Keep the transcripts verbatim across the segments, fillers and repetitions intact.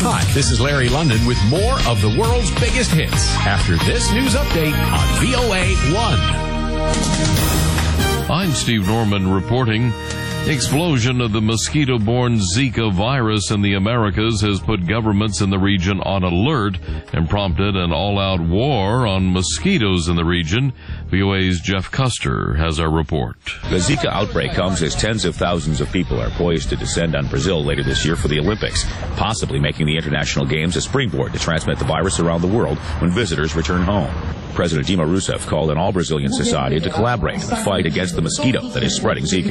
Hi, this is Larry London with more of the world's biggest hits after this news update on V O A one. I'm Steve Norman reporting. Explosion of the mosquito-borne Zika virus in the Americas has put governments in the region on alert and prompted an all-out war on mosquitoes in the region. V O A's Jeff Custer has our report. The Zika outbreak comes as tens of thousands of people are poised to descend on Brazil later this year for the Olympics, possibly making the international games a springboard to transmit the virus around the world when visitors return home. President Dilma Rousseff called on all Brazilian society to collaborate in the fight against the mosquito that is spreading Zika.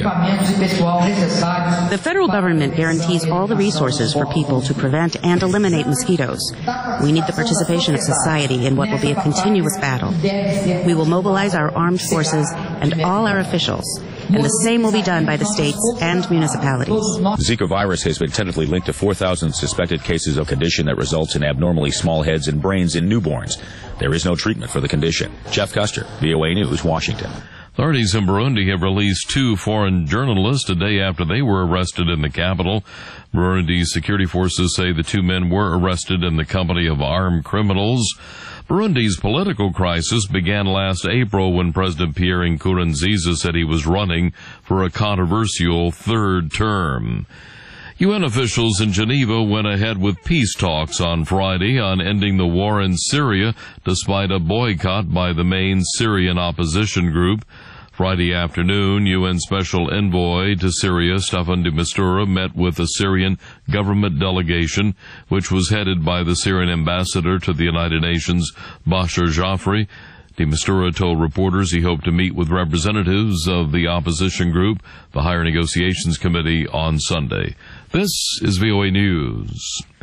The federal government guarantees all the resources for people to prevent and eliminate mosquitoes. We need the participation of society in what will be a continuous battle. We will mobilize our armed forces and all our officials, and the same will be done by the states and municipalities. The Zika virus has been tentatively linked to four thousand suspected cases of a condition that results in abnormally small heads and brains in newborns. There is no treatment for the condition. Jeff Custer, V O A News, Washington. Authorities in Burundi have released two foreign journalists a day after they were arrested in the capital. Burundi's security forces say the two men were arrested in the company of armed criminals. Burundi's political crisis began last April when President Pierre Nkurunziza said he was running for a controversial third term. U N officials in Geneva went ahead with peace talks on Friday on ending the war in Syria, despite a boycott by the main Syrian opposition group. Friday afternoon, U N Special Envoy to Syria, Staffan de Mistura, met with the Syrian government delegation, which was headed by the Syrian ambassador to the United Nations, Bashar Jafri. De Mistura told reporters he hoped to meet with representatives of the opposition group, the Higher Negotiations Committee, on Sunday. This is V O A News.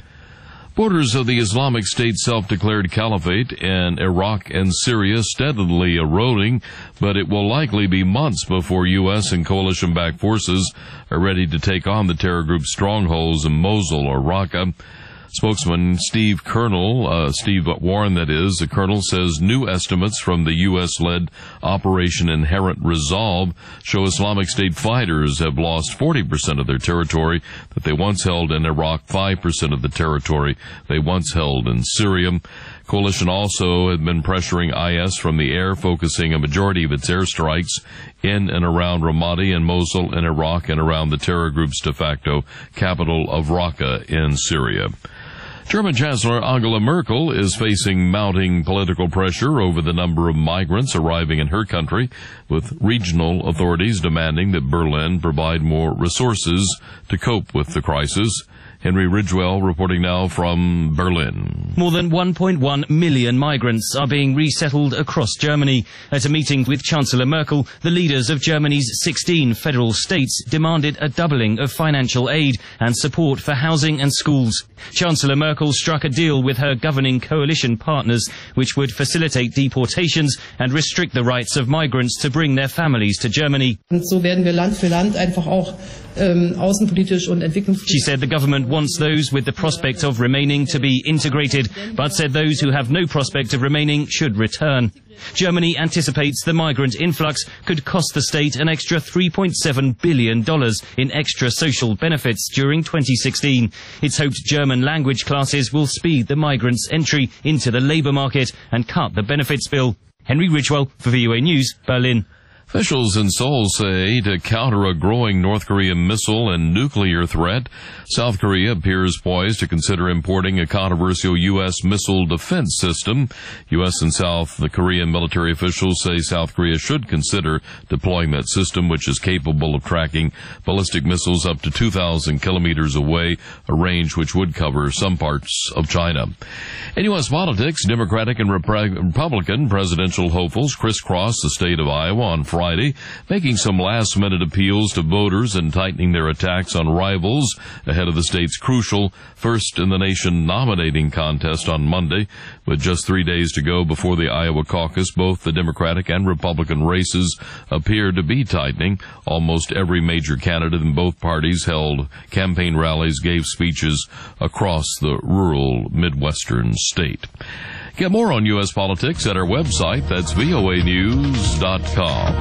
Borders of the Islamic State self-declared caliphate in Iraq and Syria steadily eroding, but it will likely be months before U S and coalition-backed forces are ready to take on the terror group's strongholds in Mosul or Raqqa. Spokesman Steve Colonel, uh, Steve Warren, that is, the colonel says new estimates from the U S-led Operation Inherent Resolve show Islamic State fighters have lost forty percent of their territory that they once held in Iraq, five percent of the territory they once held in Syria. Coalition also had been pressuring I S from the air, focusing a majority of its airstrikes in and around Ramadi and Mosul in Iraq and around the terror group's de facto capital of Raqqa in Syria. German Chancellor Angela Merkel is facing mounting political pressure over the number of migrants arriving in her country, with regional authorities demanding that Berlin provide more resources to cope with the crisis. Henry Ridgewell reporting now from Berlin. More than one point one million migrants are being resettled across Germany. At a meeting with Chancellor Merkel, the leaders of Germany's sixteen federal states demanded a doubling of financial aid and support for housing and schools. Chancellor Merkel struck a deal with her governing coalition partners, which would facilitate deportations and restrict the rights of migrants to bring their families to Germany. So werden wir Land für Land einfach auch ähm, außenpolitisch und entwicklungspolitisch. She said the government wants those with the prospect of remaining to be integrated, but said those who have no prospect of remaining should return. Germany anticipates the migrant influx could cost the state an extra three point seven billion dollars in extra social benefits during twenty sixteen. It's hoped German language classes will speed the migrants' entry into the labour market and cut the benefits bill. Henry Ridgewell for V O A News, Berlin. Officials in Seoul say to counter a growing North Korean missile and nuclear threat, South Korea appears poised to consider importing a controversial U S missile defense system. U S and South Korean military officials say South Korea should consider deploying that system, which is capable of tracking ballistic missiles up to two thousand kilometers away, a range which would cover some parts of China. In U S politics, Democratic and Republican presidential hopefuls crisscross the state of Iowa on Friday, making some last-minute appeals to voters and tightening their attacks on rivals ahead of the state's crucial first-in-the-nation nominating contest on Monday. With just three days to go before the Iowa caucus, both the Democratic and Republican races appear to be tightening. Almost every major candidate in both parties held campaign rallies, gave speeches across the rural Midwestern state. Get more on U S politics at our website. That's V O A news dot com.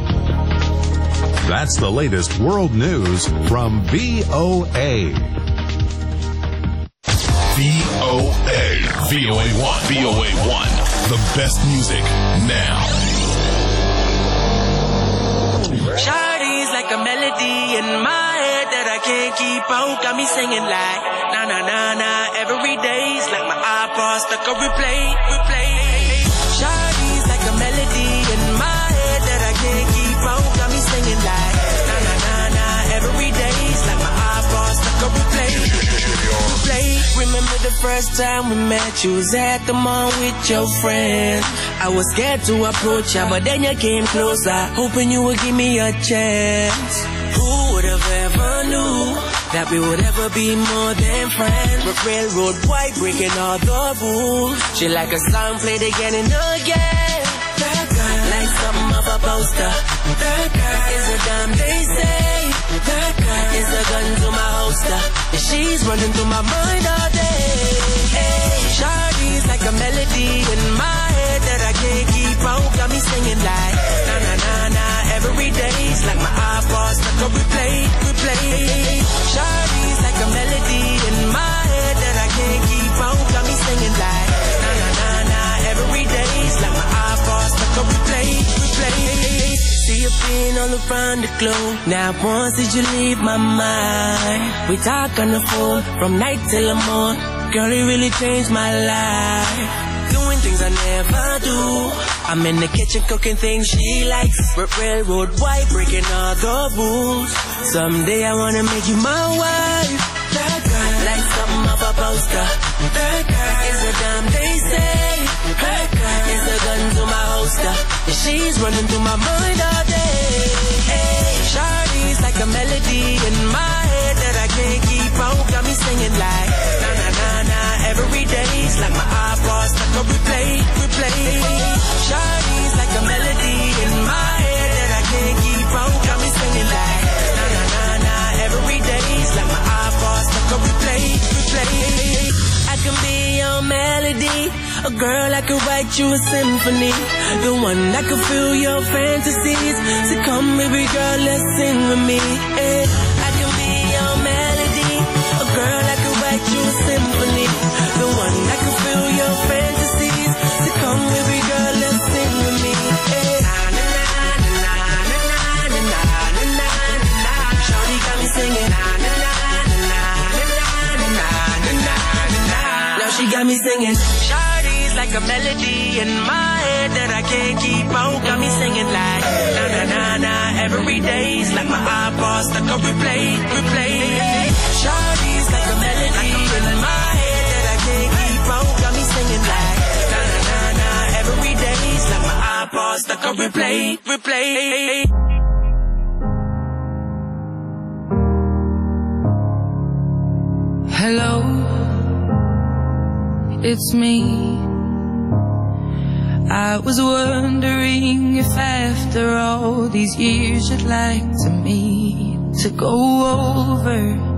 That's the latest world news from V O A. V O A. A. V O A one. V O A one. The best music now. Shawty's like a melody in my head that I can't keep out. Got me singing like na na na na every day's like my iPod stuck on replay, replay. Shawty's like a melody in my head that I can't keep out. Got me singing like na na na na every day's like my iPod stuck on replay, replay. Remember the first time we met? You was at the mall with your friend. I was scared to approach ya, but then you came closer, hoping you would give me a chance. Who would have ever knew that we would ever be more than friends? We're railroad white, breaking all the rules. She like a song played again and again. That girl, like something of a poster. That girl is a damn they say. That girl is a gun to my holster, and she's running through my mind all day. Hey, Shawty's like a melody in my head that I can't keep out. Got me singing like na na na na every day's like my iPod stuck on replay, replay. Shawty's like a melody in my head that I can't keep out. Got me singing like na na na na every day's like my iPod stuck on replay, replay. See you being all around the globe. Now once did you leave my mind? We talk on the phone from night till the morning. Girl, it really changed my life. Doing things I never do. I'm in the kitchen cooking things she likes. We're railroad white, breaking all the rules. Someday I wanna make you my wife. That girl, like something of a poster. That girl is a damn they say. That girl is a gun to my holster, and she's running through my mind all day. Hey, Shawty's like a melody in my head that I can't keep out. Got me singing like na na na na every day's like my iPod stuck on replay, replay. Shawty's like a melody in my head that I can't keep out. Got me singing like na na na na every day's like my iPod stuck on replay, replay. I can be your melody, a girl I could write you a symphony, the one that could fill your fantasies. So come baby girl, let's sing with me. Hey, I can be your melody, a girl I could write you a symphony, the one that could fill your fantasies. So come baby girl, let's sing with me. Hey, na na na na na na na na na na. Shawty got me singing na na na na na na na na na. Now she got me singing. Shawty's like a melody in my head that I can't keep out. Got me singing like na na na na every day's like my iPod stuck on replay, replay. Shawty's like a melody in my head that I can't keep out. Got me singing like na na na na every day's like my iPod stuck on replay, replay. Hello, it's me. I was wondering if after all these years you'd like to meet to go over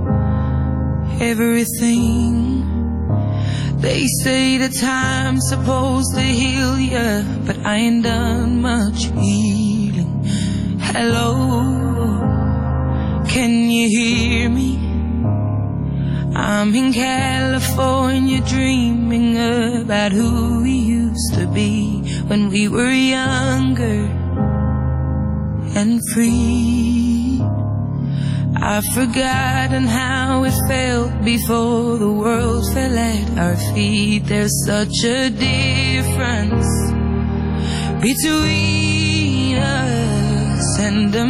everything. They say the time's supposed to heal ya, but I ain't done much healing. Hello, can you hear me? I'm in California dreaming about who we used to be when we were younger and free. I've forgotten how it felt before the world fell at our feet. There's such a difference between us and a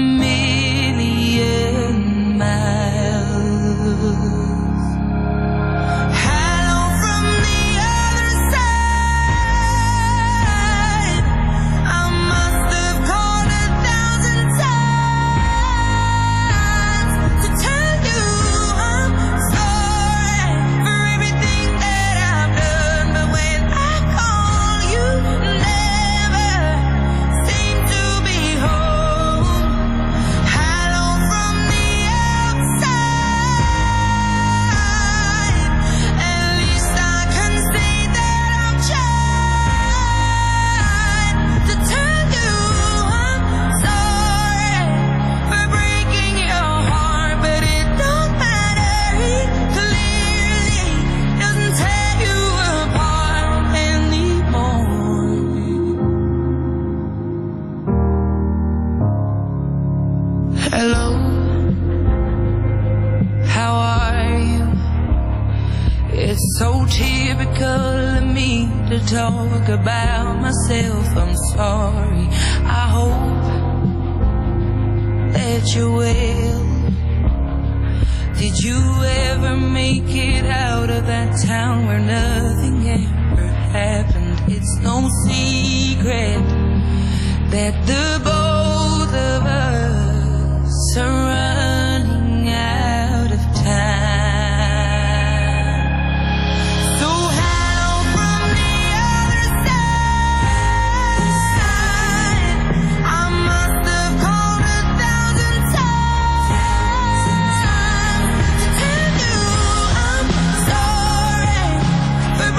million miles. Hello from the outside. It's so typical of me to talk about myself. I'm sorry. I hope that you're well. Did you ever make it out of that town where nothing ever happened? It's no secret that the both of us are running out of time.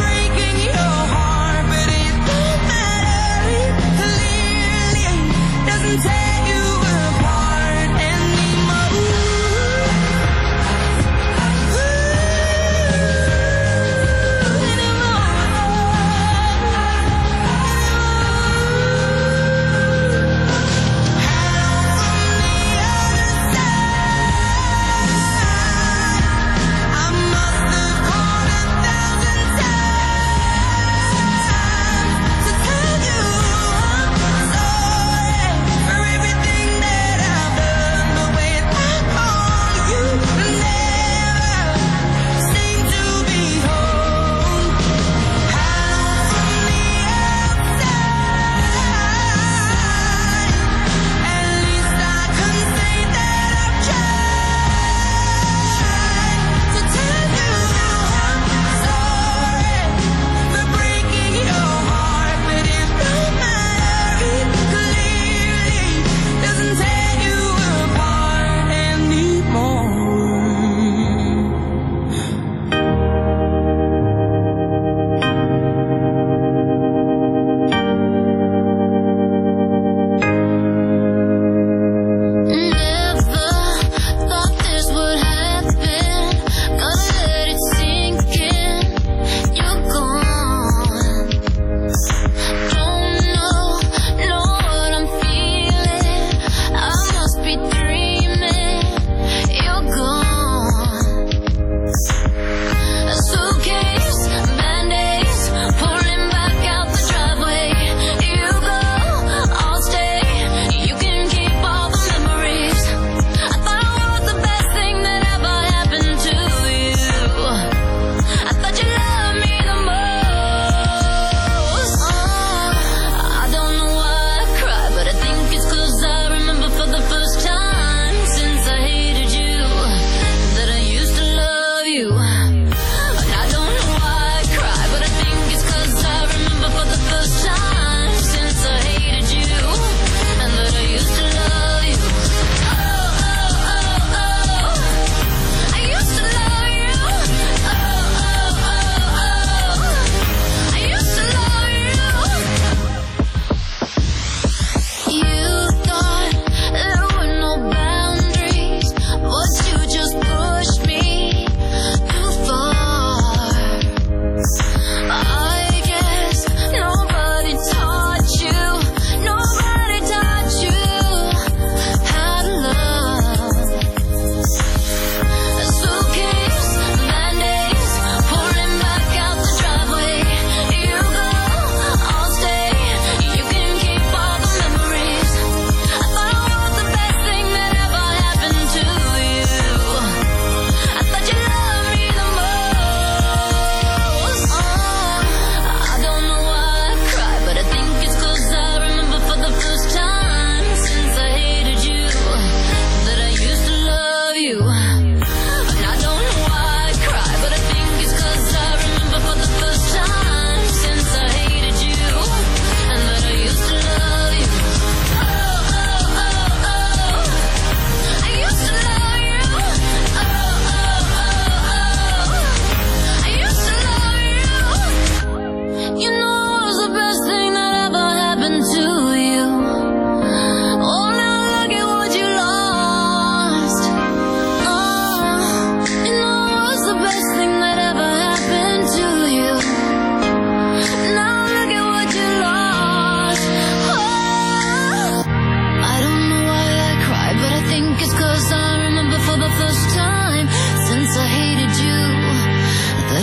Doesn't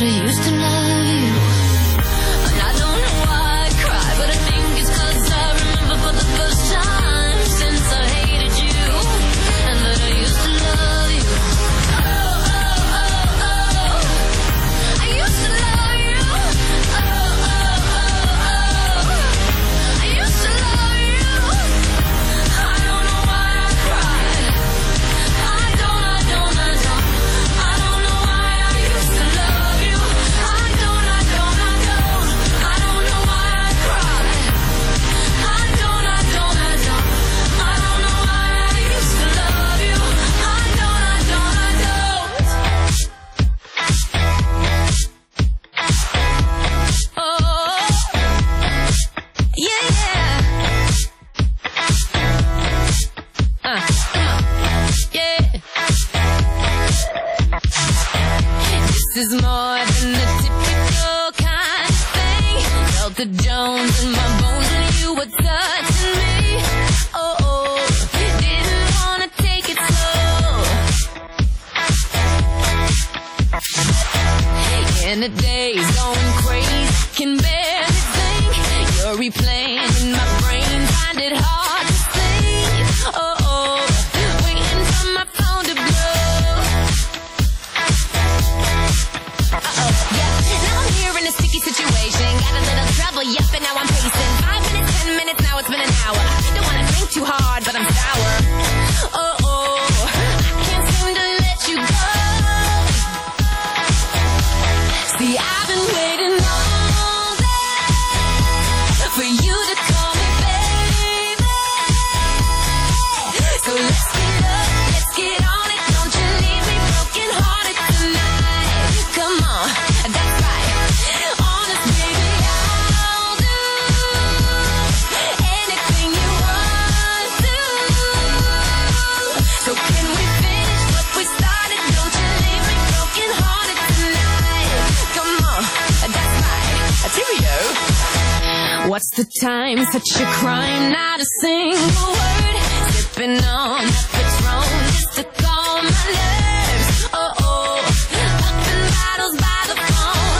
I used to love you. And I don't know why I cry, but I think it's 'cause I remember for the first time since I hated you, and that I used to love you. Oh, oh, oh, oh. I used to love you. Oh, oh, oh, oh. I used to love you. I don't know why I cry. I don't, I don't, I don't. I don't know why I used to love you. I don't, I don't, I don't. I don't know why I cry. I don't, I don't, I don't. I don't know why I used to love you. I don't, I don't, I don't. Oh, yeah, yeah. Uh, come on. Yeah. This is more than the typical kind of thing. Felt the Jones in my bones when you were touching me. Oh, oh. Didn't wanna take it slow. And the day's going crazy, can barely think. You're replaying in my brain, find it hard to think. Oh, oh. Waiting for my phone to blow. Uh-oh, yeah. Now I'm here in a sticky situation. Got a little trouble, yep, and now I'm pacing. Five minutes, ten minutes, now it's been an hour. Don't wanna think too hard, but I'm sour. Oh, oh. I can't seem to let you go. See, I've been waiting all day for you to call me baby. So let's get up, let's get on it. Don't you leave me broken hearted tonight. Come on, that's right. Honest, baby, I'll do anything you want to. So can we finish what we started? Don't you leave me broken hearted tonight. Come on, that's right. Cheerio. What's the time? Such a crime, not a single word. Sipping on that Patron just to calm my nerves. Oh, oh. Popping bottles by the phone.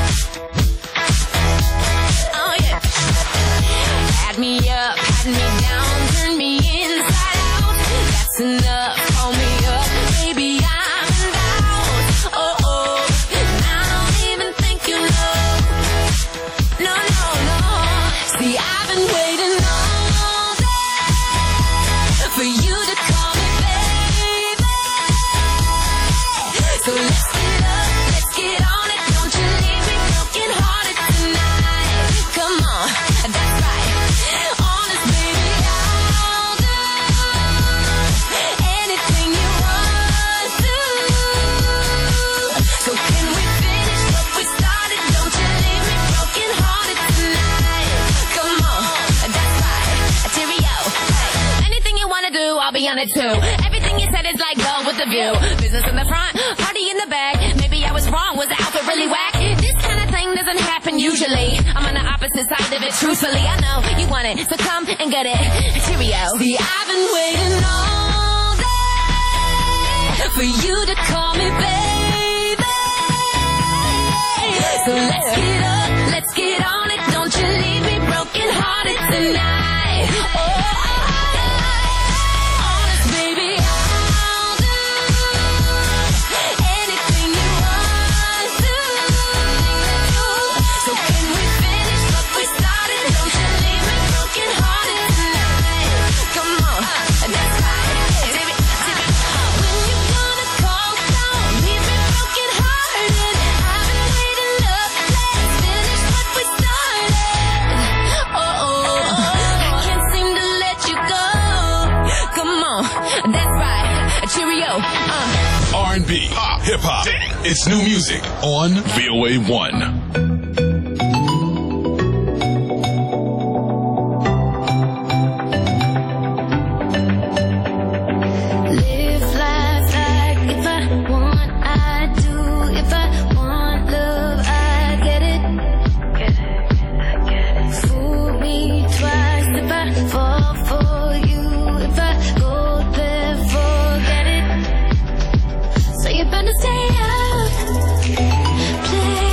Oh, yeah. Had me up, had me down, turned me inside out. That's enough, call me up, baby, I'm in doubt. Oh, oh. I don't even think you know. No, no, no. See, I've been waiting all day for you to call me baby. So let's get up, let's get on it. Don't you leave me broken hearted tonight. Come on, that's right. Honest, baby, I'll do anything you want to. So can we finish what we started? Don't you leave me broken hearted tonight. Come on, that's right. Cheerio. Hey, anything you wanna do, I'll be on it too. Everything you said is like go with the view. Business in the front, party in the back. Maybe I was wrong, was the outfit really whack? This kind of thing doesn't happen usually. I'm on the opposite side of it, truthfully. I know you want it, so come and get it. Cheerio. See, I've been waiting all day for you to call me baby. So let's get up, let's get on it. Don't you leave me broken hearted tonight. Oh, honest, baby, I'll do anything you want to. So can we finish what we started? Don't you leave me broken hearted tonight. Come on, that's right. When you gonna call, don't leave me broken hearted. I've been waiting up, let's finish what we started. Oh, oh, I can't seem to let you go. Come on, that's right. Cheerio. Uh. R and B, pop, hip hop. It's new music on V O A one. Live life like if I want, I do. If I want love, I get it. Fool me twice if I fall for you. If I go there, forget it. So you better stay up, play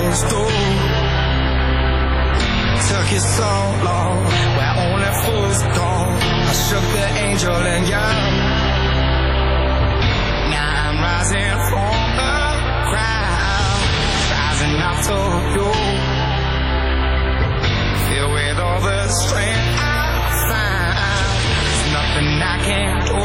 closed door. Took you so long, where only fools go. I shook the angel and young. Now I'm rising from the crowd, rising up to you. Filled with all the strength I find, there's nothing I can't do.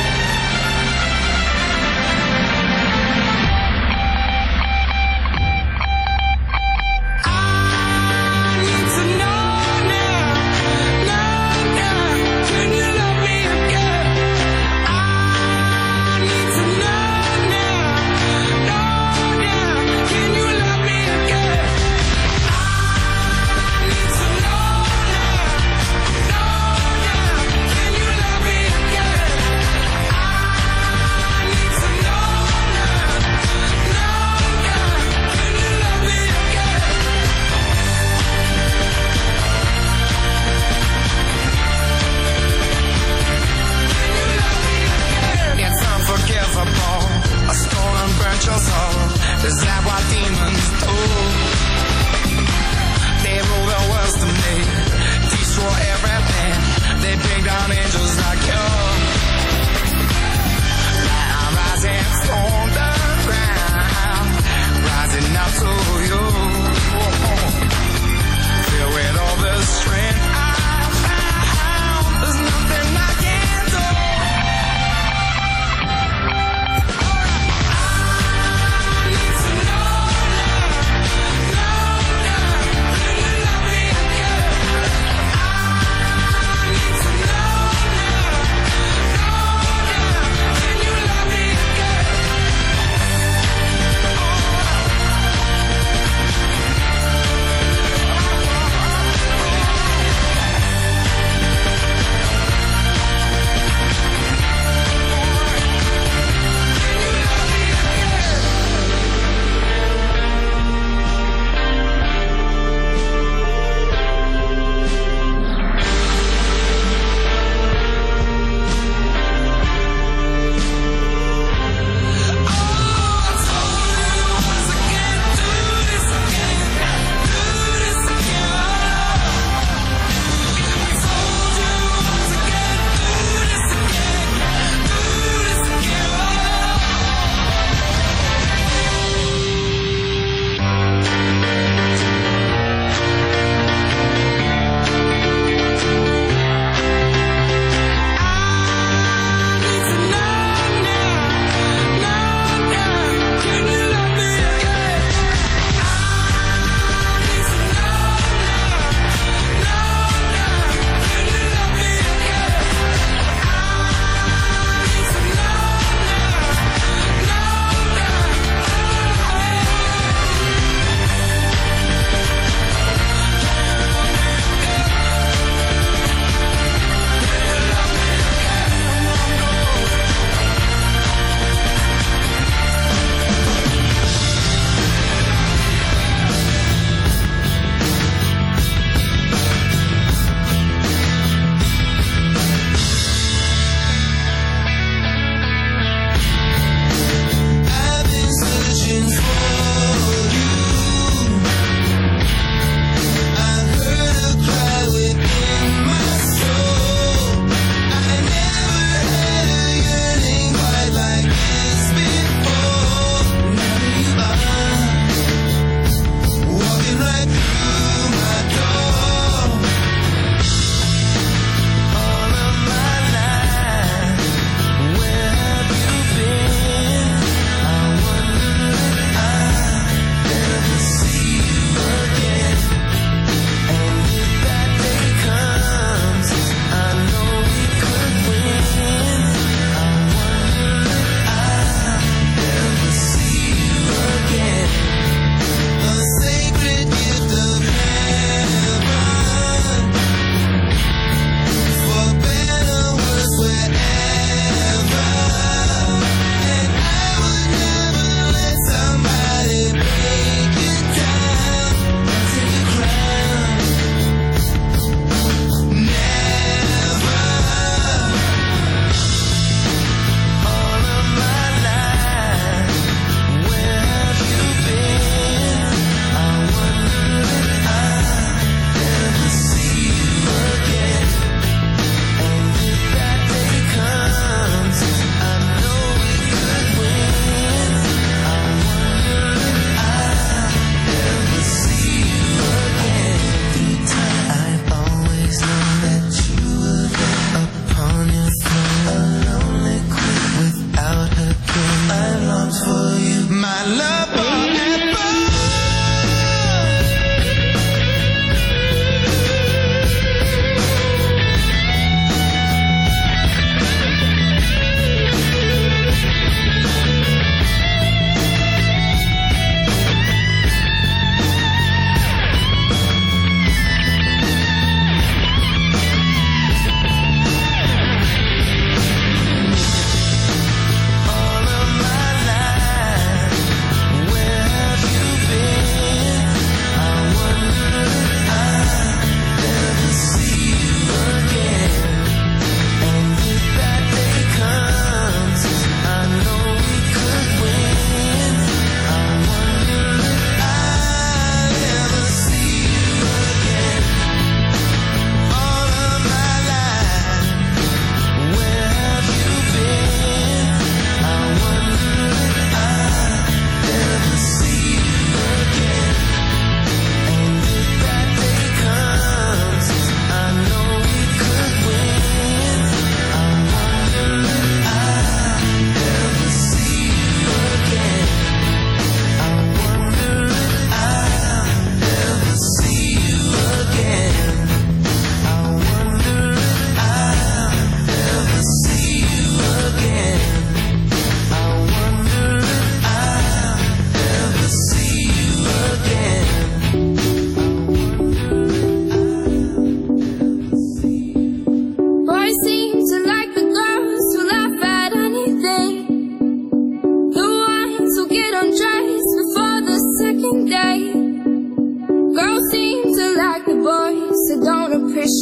Is that what demons do? They rule the world to me, destroy everything. They bring down angels like you. Now I'm rising from the ground, rising up to you. Filled with all the strength I found, there's nothing I can't do.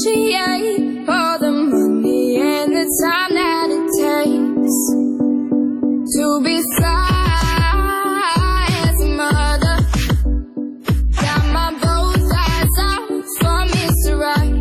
appreciate all the money and the time that it takes to be fly as a mother. Got my both eyes out for Mister Right.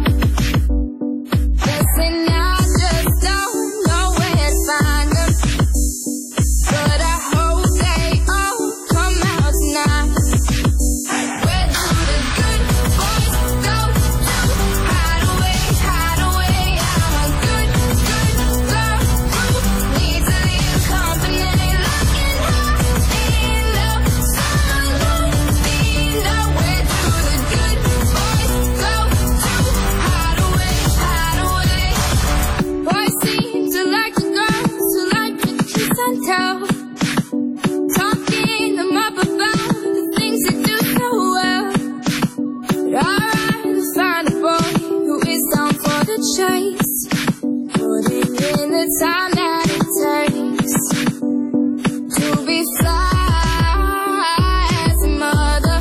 Guessing I just don't know where to find them, but I hope they all come out tonight. Where do the good boys go to hide away, hide away? I'm a good, good girl who needs a little company. Looking high in love, someone like me. Now where do the good boys go to hide away, hide away? Boys seem to like the girls who like to kiss and tell, talking them up about the things they do so well. But I'd rather find a boy who is down for the chase, putting in the time that it takes to be fly as a mother,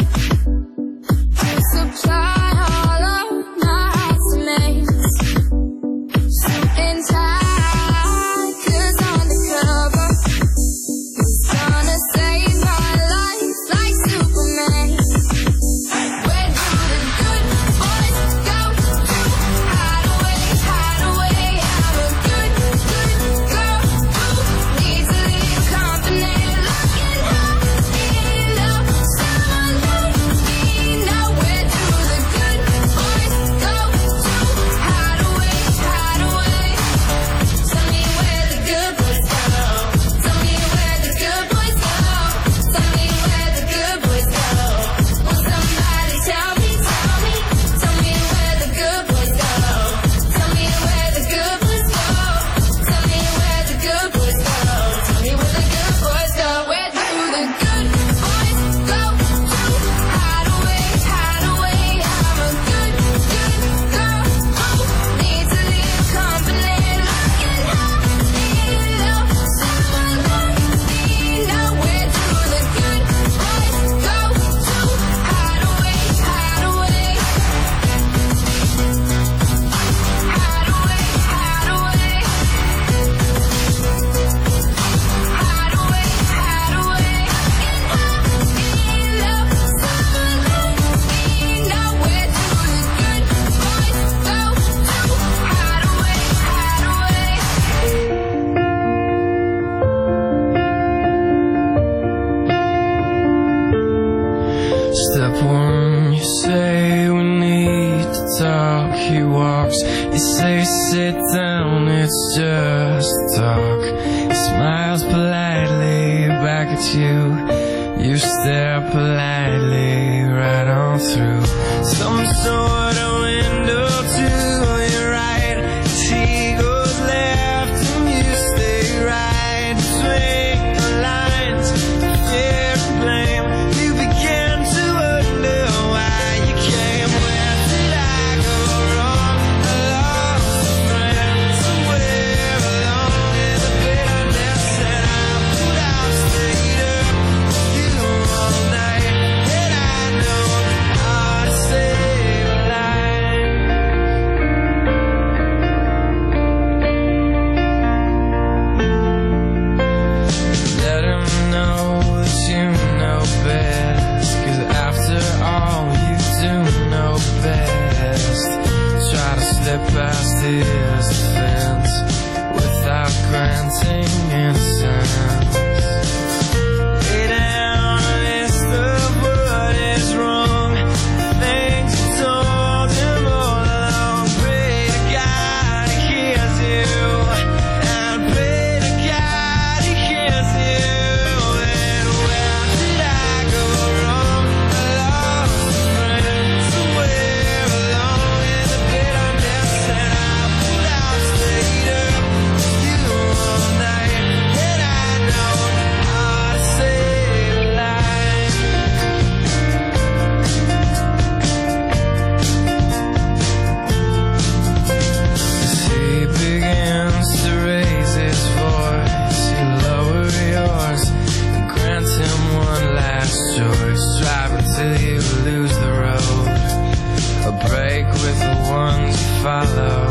to supply all of my estimates. Something tight, 'cause undercover is gonna save my life like Superman. Where do the good boys go to hide away, hide away? I'm a good, good girl who needs a little company. Looking high in love, someone like me. Now where do the good boys go to hide away, hide away? Tell me where the good boys go. Tell me where the good boys go. Tell me where the good boys go. Will somebody tell me, tell me, tell me where the good boys go. Tell me where the good boys go. Tell me where the good boys go. Tell me where the good boys go. Where do the good boys go to hide away, hide away? I'm a good, good girl who needs a little company. Looking high in love, someone like me. Now where do the good boys go to hide away, hide away? Hide away, hide away. Hide away, hide away. Looking high in love, someone like me. Now where do the good boys go to hide away, hide away? Step one, you say we need to talk. He walks, you say sit down, it's just talk. He smiles politely back at you. You stare politely right on through some sort of window to your right. She goes left and you stay right between the lines. Fear and blame, you begin to wonder why you came. Where did I go wrong? I lost a friend somewhere along in the bitterness, and I put out stayed up you all night. And follow.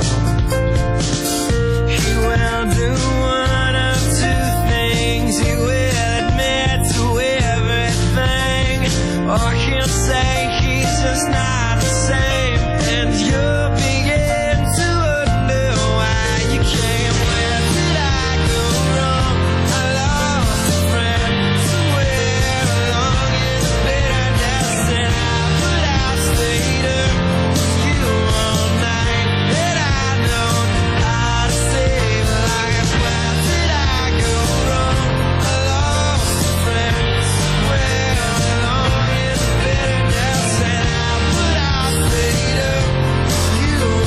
He will do one of two things. He will admit to everything, or he'll say he's just not the same, and you'll begin to wonder why you came. Where did I go wrong? I lost a friend somewhere along in the bitterness, and I put out later with you all night, and I know how to save a life. Where did I go wrong? I lost a friend somewhere along in the bitterness, and I put out later with you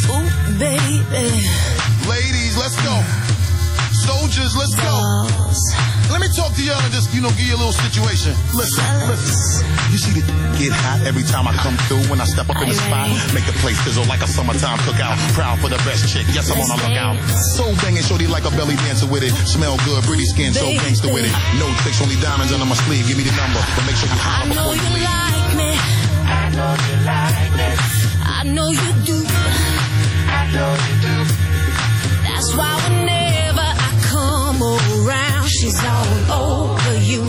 Ooh, baby. Ladies, let's go. Soldiers, let's go. Let me talk to y'all and just, you know, give you a little situation. Listen, listen. You see it get hot every time I come through when I step up in the spot. Make the place sizzle like a summertime cookout. Proud for the best chick. Yes, I'm on a lookout. So banging, shorty like a belly dancer with it. Smell good, pretty skin, so gangster with it. No tricks, only diamonds under my sleeve. Give me the number, but make sure you holler before you leave. Like me. I know you like me. I know you do. I know you do. That's why whenever I come around, she's all over you.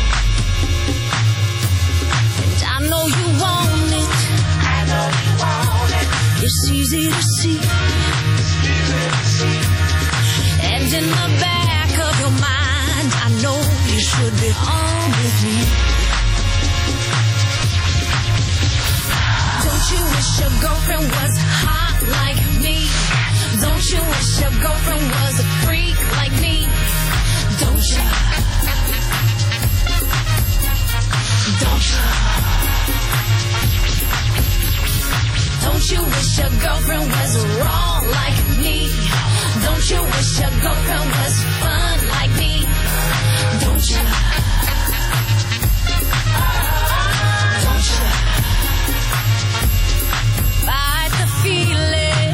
And I know you want it. I know you want it. It's easy to see. It's easy to see. And in the back of your mind, I know you should be home with me. Don't you wish your girlfriend was hot like me? Don't you wish your girlfriend was a freak like me? Don't you? Don't you? Don't you wish your girlfriend was raw like me? Don't you wish your girlfriend was fun like me? Don't you? Don't you? Fight the feeling.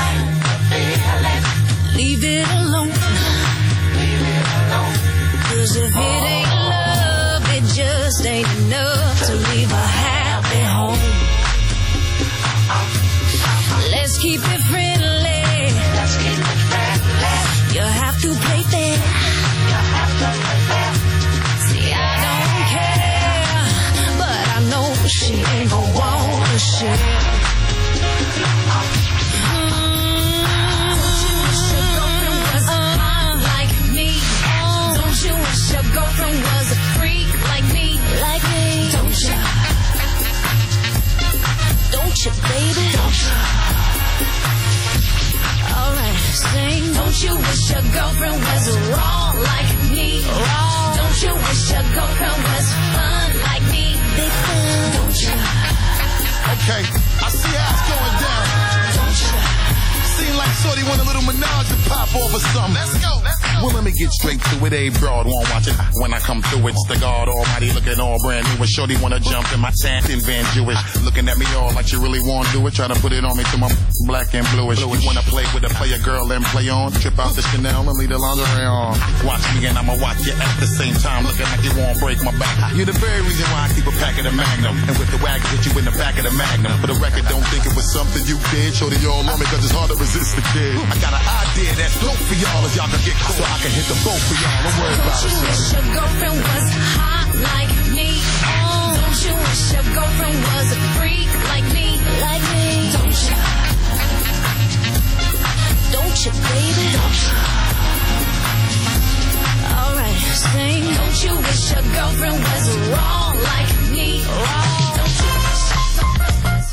Leave it alone. Leave it alone. Cause if it ain't love, it just ain't enough to leave a happy home. Let's keep it friendly. Let's keep it friendly. You have to play fair. You have to play fair. See, I don't care, but I know she ain't gon' want to share. Your girlfriend was a freak like me, like me. Don't you? Don't you, baby? Don't you? Alright, sing. Don't you wish your girlfriend was raw like me? Raw. Don't you wish your girlfriend was fun like me? Big fun. Don't you? Okay, I see how it's going down. Don't you? Seem like shorty want a little menage to pop off or something. Let's go, let's go. Well, let me get straight to it. A broad won't watch it. When I come through, it's the God Almighty looking all brand new. And shorty wanna jump in my satin Van Jewish. Looking at me all like you really wanna do it. Try to put it on me till my black and bluish. You wanna play with a player girl and play on. Trip out the Chanel and leave the lingerie on. Watch me and I'ma watch you at the same time. Looking like you won't break my back. You're the very reason why I keep a pack of the Magnum. And with the wagon, hit you in the back of the Magnum. For the record, don't think it was something you did. Shorty all on me cause it's hard to resist the kid. I got an idea that's dope for y'all if y'all can get caught. So I can hit the boat for y'all. Don't worry about it. Don't you wish your girlfriend was hot like me? Don't you wish your girlfriend was a freak like me? Like me? Don't you? Don't you, baby? Don't you? Alright, sing. Don't you wish your girlfriend was raw like me? Raw. Don't you wish your girlfriend was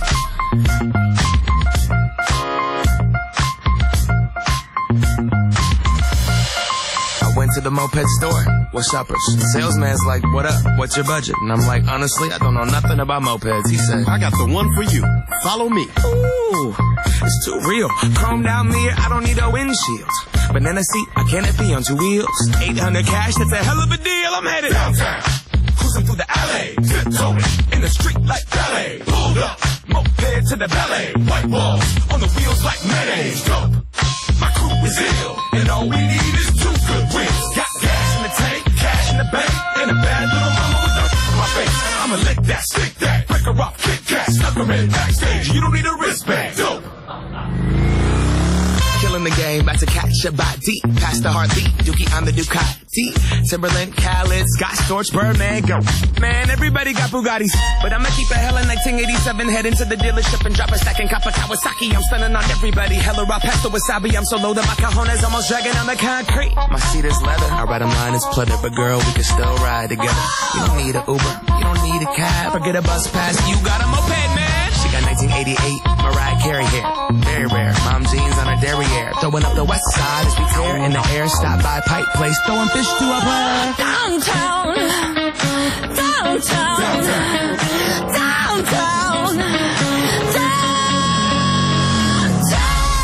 Went to the moped store, what's shoppers? The salesman's like, what up, what's your budget? And I'm like, honestly, I don't know nothing about mopeds. He said, I got the one for you, follow me. Ooh, it's too real. Chrome down mirror, I don't need a windshield. Banana seat, I canopy on two wheels. eight hundred cash, that's a hell of a deal. I'm headed downtown, cruising through the alley, tiptoeing in the street like ballet. Pulled up, moped to the ballet. White walls on the wheels like mayonnaise. Dope, my crew is ill, and all we need is two good wheels. Got gas in the tank, cash in the bank, and a bad little mama with a in my face. I'ma lick that, stick that, break her off, kick that, stuck her in backstage. You don't need a wristband. Dope. Killing the game, about to catch a body. Past the heartbeat, Dookie on the Ducati. Timberland, Khaled, Scott Storch, Birdman, go. Man, everybody got Bugattis. But I'ma keep a hella nineteen eighty-seven, head into the dealership and drop a stack in Kappa Kawasaki. I'm stunning on everybody, hella raw pasta wasabi. I'm so low that my cajones almost dragging on the concrete. My seat is leather, our bottom line is pleather. But girl, we can still ride together. You don't need an Uber, you don't need a cab, or get a bus pass. You got a moped, man. She got nineteen eighty-eight Mariah Carey hair, very rare. Mom jeans on her derriere, throwing up the west side as we tear in the air. Stop by Pipe Place, throwing fish to a player. Downtown, downtown, downtown, downtown.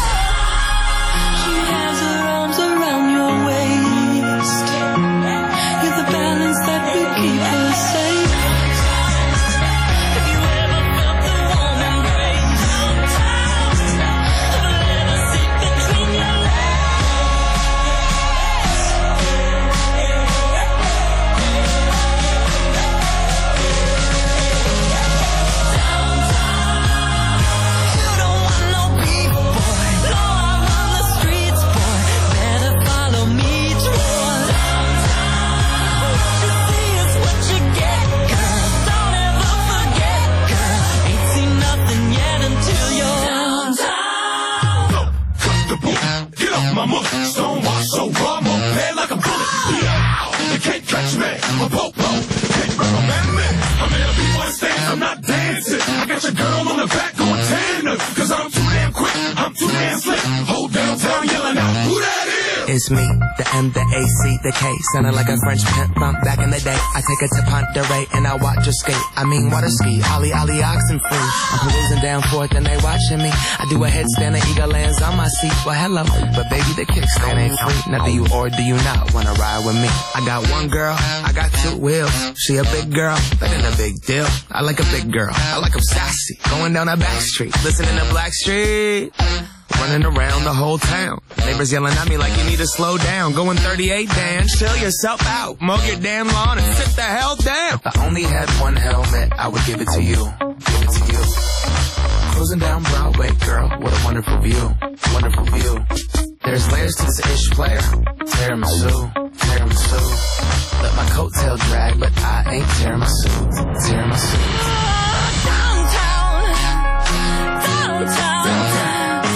my muck. Stonewall, so raw, I'm on bed like a bullet. Yeah, you can't catch me. I'm a popo. Can't recommend me. I'm in a B-one stance, I'm not dancing. I got your girl on the back going tandem. Cause I'm too damn quick, I'm too damn slick. Whole downtown yelling out, who that is? It's me, the M, the A, C, the K. Sounding like a French pimp from back in the day. I take her to Ponderay and I watch her skate. I mean water ski, ollie, ollie, oxen free. I'm perusing down forth and they watching me. I do a headstand and eagle lands on my seat. Well, hello, but baby, the kickstand ain't free. Now do you or do you not wanna ride with me? I got one girl, I got two wheels. She a big girl, that ain't a big deal. I like a big girl, I like them sassy. Going down a back street, listening to Blackstreet. Running around the whole town. Neighbors yelling at me like you need to slow down. Going thirty-eight, Dan, chill yourself out. Mow your damn lawn and sit the hell down. If I only had one helmet, I would give it to you. Give it to you. Cruising down Broadway, girl, what a wonderful view. Wonderful view. There's layers to this ish player. Tiramisu, tiramisu. Let my coattail drag, but I ain't tiramisu. Tiramisu. Downtown, downtown, downtown.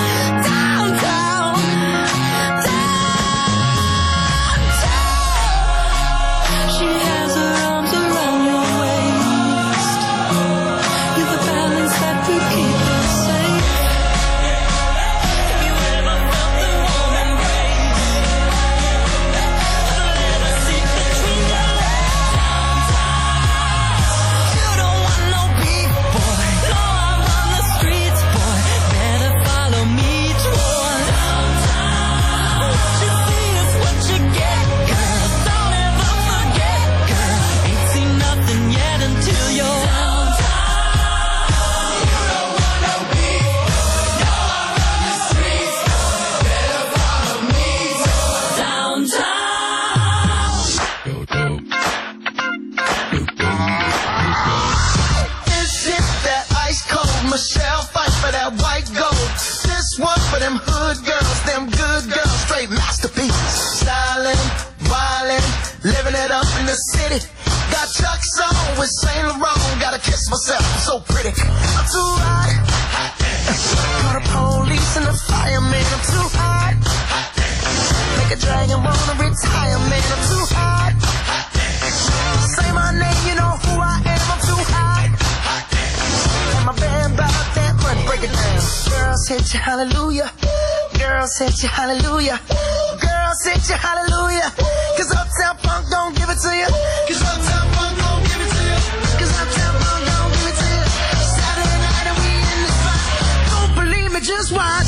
City. Got Chuck's on with Saint Laurent. Gotta kiss myself, I'm so pretty. I'm too hot. Call the police and the fireman. I'm too hot. Make a dragon wanna retire, man. I'm too hot. Say my name, you know who I am. I'm too hot. And my band bought that money. Break it down. Girls hit you, hallelujah. Girls hit you, hallelujah. Girls hit you, hallelujah. Cause Uptown Funk don't give it to you. Cause Uptown Funk don't give it to you. Cause Uptown Funk don't give it to you. Saturday night and we in the spot. Don't believe me, just watch.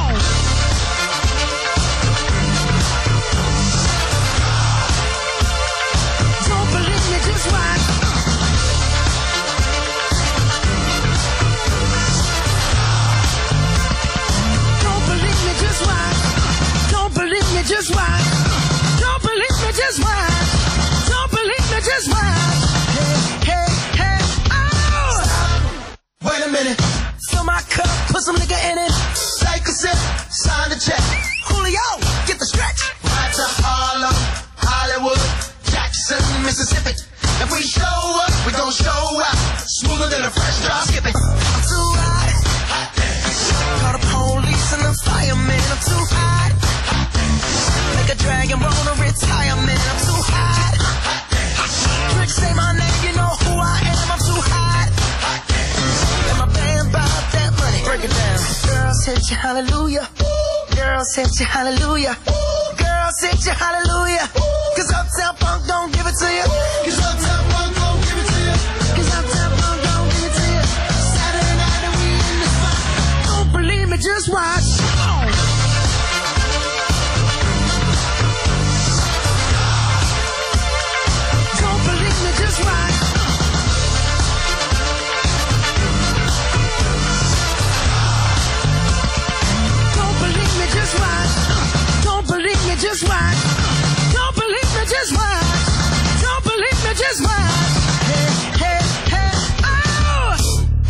Don't believe me, just watch. Don't believe me, just watch. Don't believe me, just watch. Don't believe me, just watch. Don't believe me, just watch. Hey, hey, hey, oh! Stop. Wait a minute. Fill my cup, put some nigga in it. Take a sip, sign the check. Julio, get the stretch. Right to Harlem, Hollywood, Jackson, Mississippi. If we show up, we gon' show out. Smoother than a fresh drop skipping. I'm too hot. Call the police and the fireman. I'm too hot. Make a dragon wanna retire, man. I'm too hot. Trick say my name, you know who I am. I'm too hot. And my band bought that money. Break it down. Girls hit you, hallelujah. Girls hit you, hallelujah. Girls hit you, hallelujah. Cause Uptown Funk don't give it to you. Cause Uptown Funk don't give it to you. Cause Uptown Funk don't give it to you. Saturday night and we in the spot. Don't believe me, just watch. Don't believe me, just watch. Don't believe me, just watch. Don't believe me, just watch. Don't believe me, just watch. Don't believe me, just watch. Hey, hey, hey, oh!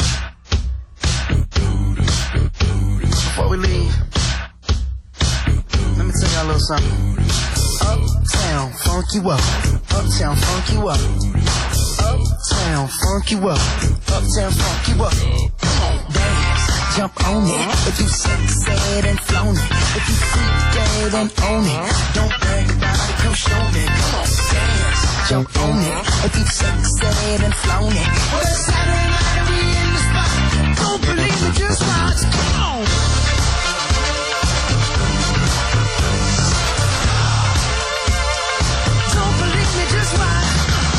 Before we leave, let me tell y'all a little something. Uptown, funk you up. Uptown, funk you up. Uptown, funk you up. Uptown, funk you up. Come on, dance, jump on it. If you succeed and flown it. If you freak dead it and own it. Don't brag about it, come show me. Come on, dance, jump on it. If you said, said and flown it. Well, it's Saturday night and we in the spot. Don't believe me, just watch. Come on. Don't believe me, just watch.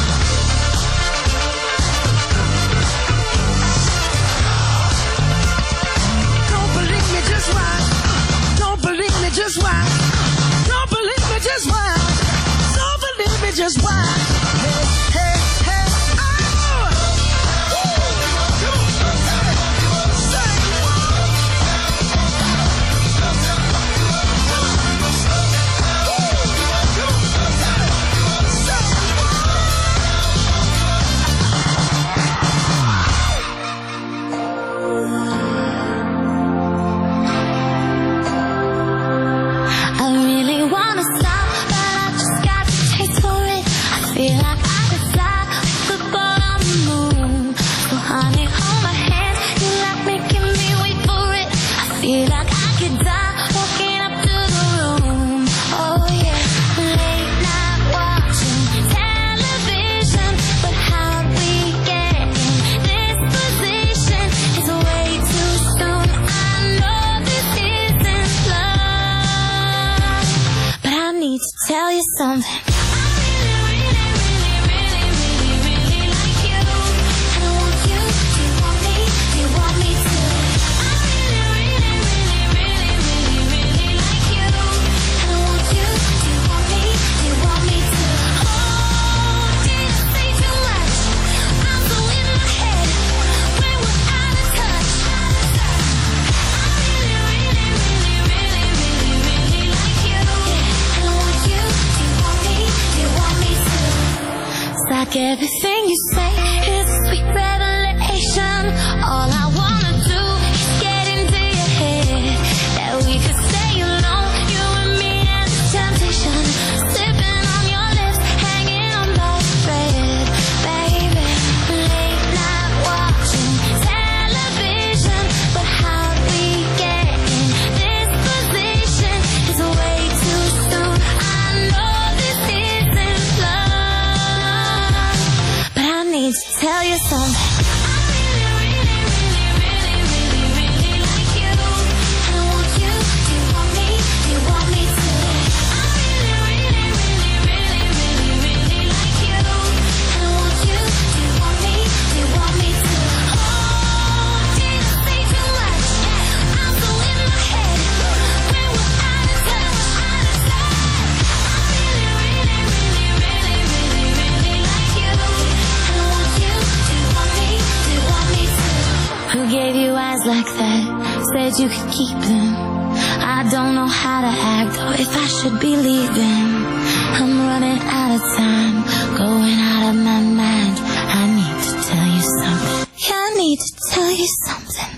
Don't believe me, just watch. Don't believe me, just watch. Don't believe me, just watch. Don't believe me, just watch. Hey, hey, hey, oh! I really wanna stop, but I just got the taste for it. I feel like I could fly with the ball on the moon. So honey, hold my hand, you like making me wait for it. I feel like I could die walking up to the room. Oh yeah, late night watching television, but how we get in this position is way too soon. I know this isn't love, but I need to tell you something. Like everything you say is a sweet revelation. All I wanna do is get into your head. That we could stay alone, you and me and the temptation. Sipping on your lips, hanging on by a thread. Baby, late night watching television, but how we get in this position is way too soon. I know this isn't love, but I need to tell you something. Who gave you eyes like that? Said you could keep them. I don't know how to act or if I should be leaving. I'm running out of time, going out of my mind. I need to tell you something. Yeah, I need to tell you something.